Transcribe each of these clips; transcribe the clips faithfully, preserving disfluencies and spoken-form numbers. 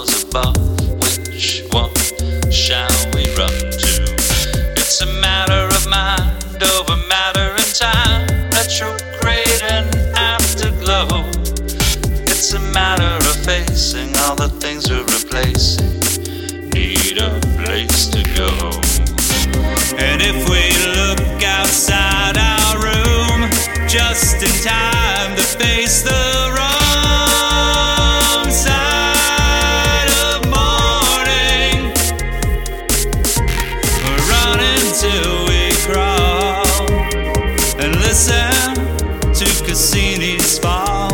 stars above. Which one shall we run to? It's a matter of mind over matter and time. Retrograde and afterglow. It's a matter of facing all the things we're replacing. Need a place to go. And if we look outside our room, just in time to face the wrong side of morning, we're running till we crawl and listen to Cassini's fall.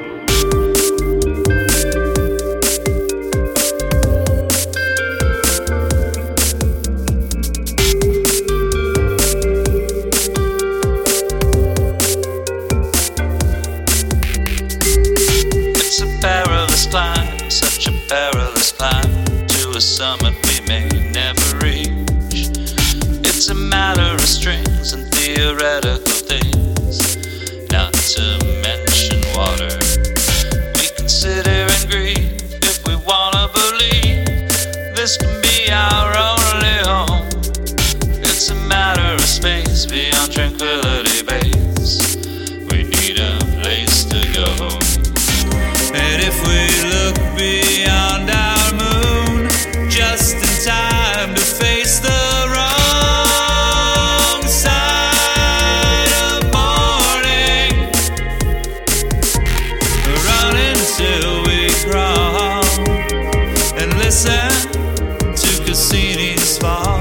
Such a perilous climb to a summit we may never reach. It's a matter of strings and theoretical things, not to mention water. We can sit here and grieve if we wanna believe this can be our only home. It's a matter of space beyond tranquility base. We need a place to go. And if we look beyond our moon, just in time to face the wrong side of morning, run until we crawl and listen to Cassini's fall.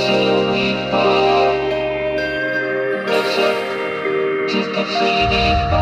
Just a feeling.